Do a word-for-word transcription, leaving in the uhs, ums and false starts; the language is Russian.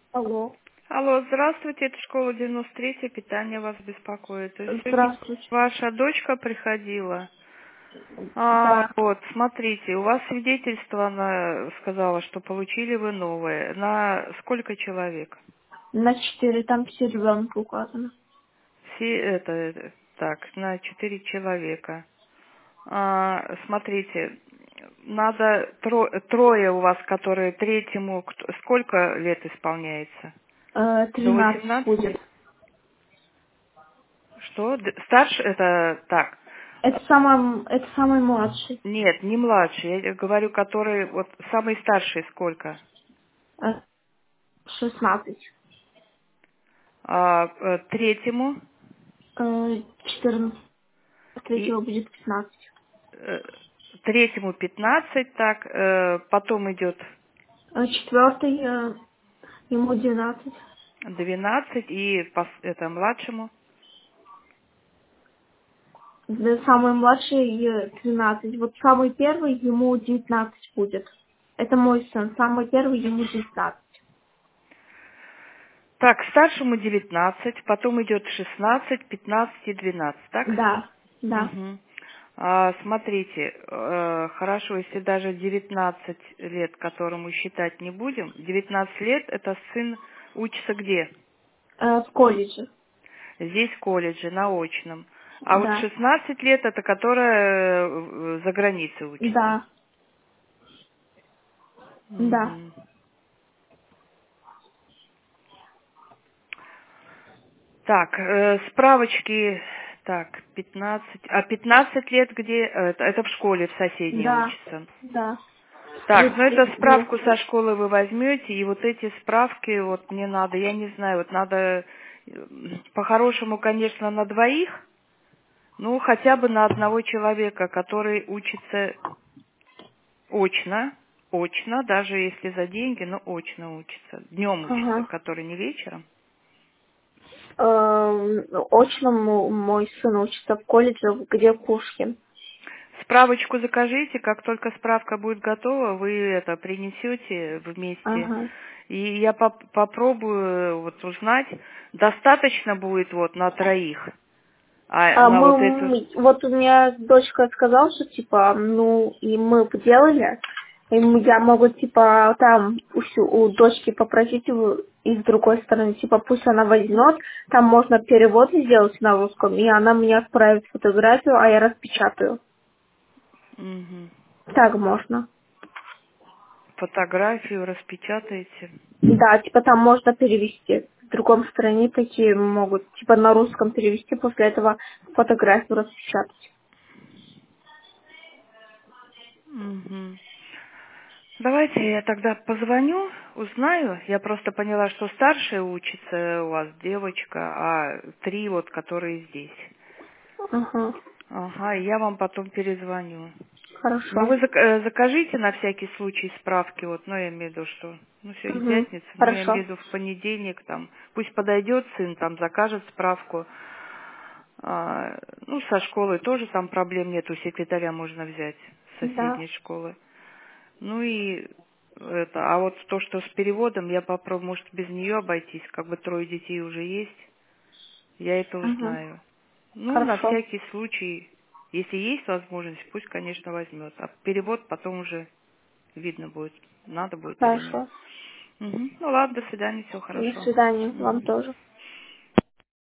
Алло. Алло, здравствуйте, это школа девяносто три, питание вас беспокоит. То есть сегодня Здравствуйте. ваша дочка приходила. А, Да. вот, смотрите, у вас свидетельство, она сказала, что получили вы новое. На сколько человек? На четыре, там все ребенка указано. Все это, это, так, на четыре человека. А, смотрите, надо тро- трое у вас, которые третьему, кто- сколько лет исполняется? Э, До тринадцать будет. восемнадцати? Что? Д- Старше это так. Это самый, это самый младший. Нет, не младший. Я говорю, который вот самый старший сколько? Э, шестнадцать. А, э, третьему Э, четырнадцать. Третьего и будет пятнадцать. э, третьему пятнадцать, так, э, потом идет Э, четвертый, э, ему двенадцать. двенадцать и пос- это младшему. Да, самый младший э, тринадцать. Вот самый первый ему девятнадцать будет. Это мой сын. Самый первый ему девятнадцать. Так, старшему девятнадцать, потом идет шестнадцать, пятнадцать и двенадцать, так? Да, да. Мгм. А, смотрите, э, хорошо, если даже девятнадцать лет, которому считать не будем, девятнадцать лет это сын учится где? Э, в колледже. Здесь в колледже, на очном. А вот Да, шестнадцать лет это которая э, за границей учится. да, да. Мгм. Так, э, справочки, так, пятнадцать, а пятнадцать лет где? Э, Это, это в школе в соседней Да, учится. да. Так, ну это тридцать, ну, справку со школы вы возьмете, и вот эти справки вот мне надо, я не знаю, вот надо э, по-хорошему, конечно, на двоих, ну хотя бы на одного человека, который учится очно, очно, даже если за деньги, но очно учится. Днем учится, ага. который не вечером. Эм, очно м- мой сын учится в колледже, где Пушкин. Справочку закажите, как только справка будет готова, вы это принесете вместе. Ага. И я поп- попробую вот узнать, достаточно будет вот на троих, а А на мы, вот эту... м, вот у меня дочка сказала, что типа, ну, и мы поделали, и м- я могу, типа, там у, сю- у дочки попросить его, и с другой стороны, типа, пусть она возьмет, там можно перевод сделать на русском, и она мне отправит фотографию, а я распечатаю. Мгм. Так можно. Фотографию распечатаете. Да, типа там можно перевести. В другом стране такие могут, типа на русском перевести, после этого фотографию распечатать. Мгм. Давайте я тогда позвоню, узнаю. Я просто поняла, что старшая учится у вас девочка, а три вот, которые здесь. Ага, Ага, и я вам потом перезвоню. Ну, хорошо. вы зак- э, закажите на всякий случай справки, вот, ну, я имею в виду, что, ну, сегодня Угу, пятница, ну, я имею хорошо. в виду в понедельник, там, пусть подойдет сын, там, закажет справку. А, ну, со школы тоже там проблем нет, у секретаря можно взять с Да. соседней школы. Ну и это, а вот то, что с переводом, я попробую, может, без нее обойтись, как бы трое детей уже есть, я это Угу, узнаю. Ну, на хорошо. всякий случай, если есть возможность, пусть, конечно, возьмет. А перевод потом уже видно будет, надо будет или нет. Хорошо. Мгм. Ну ладно, до свидания, всего До хорошего. свидания. Вам Мгм. тоже.